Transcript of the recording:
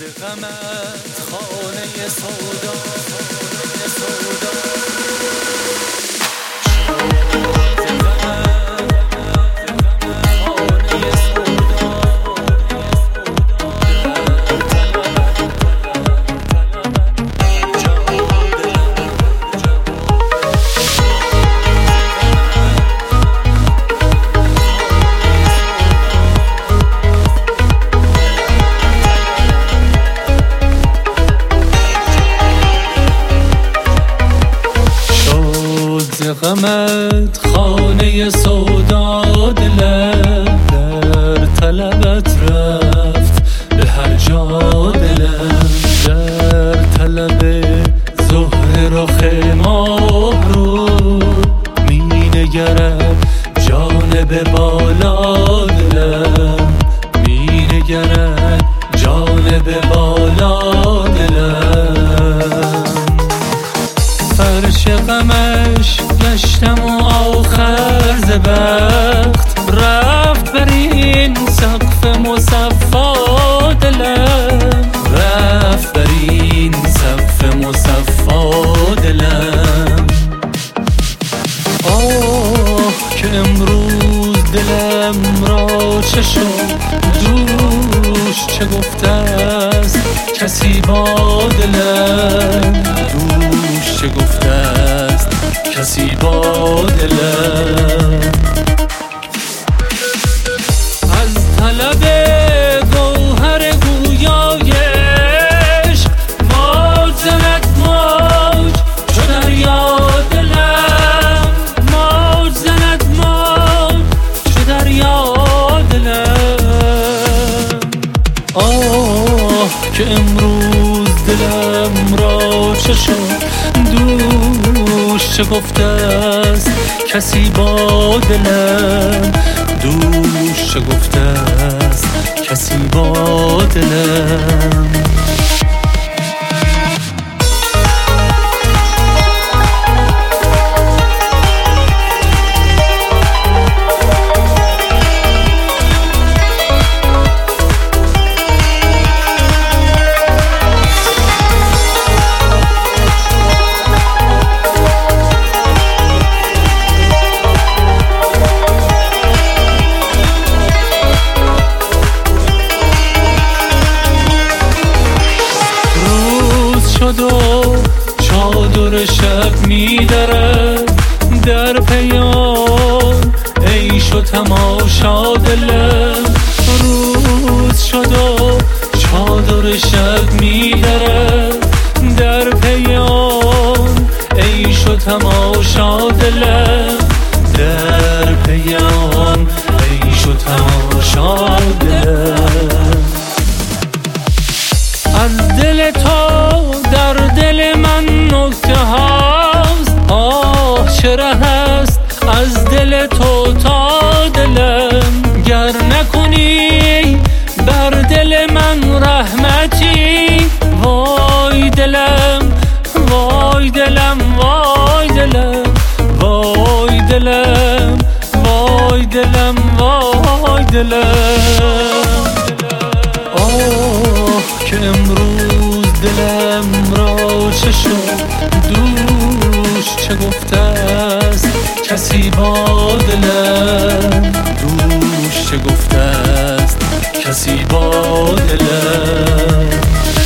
غمت خانه سودا غمت خانه سودا دلم در طلبت رفت به هر جا دلم در طلب زهر و خماب رو می نگرم جانب بالا دلم می نگرم جانب بالا دلم فرش غمش گشتم و آخر ز بخت رفت بر این سقف مصفا دلم رفت بر این سقف مصفا دلم آه که امروز دلم را چه شد دوش چه گفته است کسی با دلم دوش چه گفته است کسی با دلم از طلب گوهر گویای عشق موج زند موج چو دریا دلم موج زند موج چو دریا دلم آه که امروز دلم را چه شد دوش چه گفته است کسی با دلم دوش چه گفته است کسی با دلم چادر شب می درد در پیام عیش و تماشا دلم روز شد و چادر شب می درد در پیام عیش و تماشا دلم در پیام عیش و تماشا دلم از دل تو در دل من نکته هاست آه چه ره است از دل تو تا دلم گر نکنی بر دل من رحمتی وای دلم وای دلم وای دلم وای دلم وای دلم وای دلم آه که امروز دلم را چه شد دوش چه گفته است کسی با دلم دوش چه گفته است کسی با دلم